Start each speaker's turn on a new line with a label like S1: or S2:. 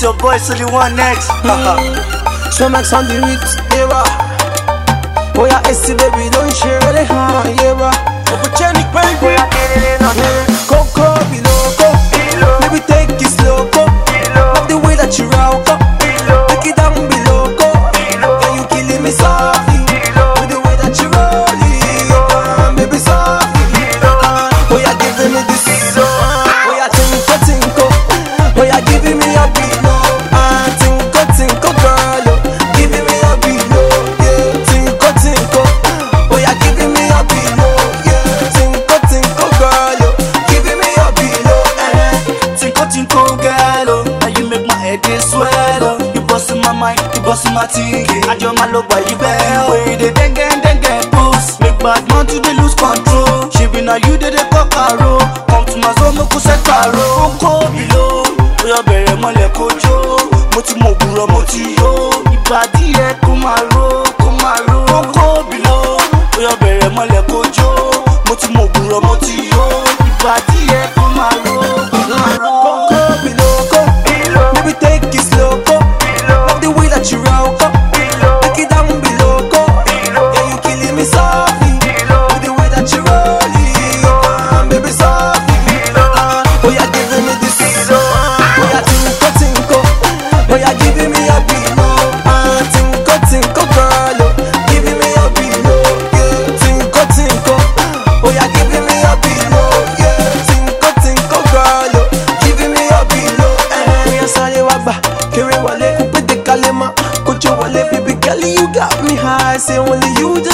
S1: your boy Sully One Next.
S2: So Max on the beat, yeah. Oh yeah, SC baby, don't share it, yeah. Opportunity, baby. Coco, below, baby, take it slow, go. Love the way that you rock up, take it down below, go. Yeah, you killing me softly, with the way that you roll it, baby, softly. Oh yeah, giving me this, oh yeah, tinko, oh yeah, giving me a beat, tinko, girl, giving me a beat, yeah, tinko, oh yeah, giving me a beat, yeah, tinko, girl, giving me a beat,
S1: Tinko, girl, now you make my head swell. You bustin' my mind, you bustin' my teeth. I just my love by you bell. Way they dengue, boost. Make bad man to they lose control. She be now you they cock a roll. Come to my zone, no set paro. Coco below, we are better mole kojo. Moti mo buro, moti yo. Ibadi e kumaro. Coco below, we are better mole kojo. Moti mo buro, moti yo. Ibadi e kumaro.
S2: Coco below, baby take it slow, go. Love the way that you rock up, take it down below, go. Yeah, you killing me softly, with the way that you roll it, baby softly. Oh yeah, giving me this, oh yeah, tinko, oh yeah, giving me a beat, tinko, girl, giving me a beat, yeah, tinko, oh yeah, giving me a beat, yeah, tinko, girl, giving me a beat, we are sorry waba, kiri wale, coupe de kalema, kocho wale, baby girl, you got me high, say only you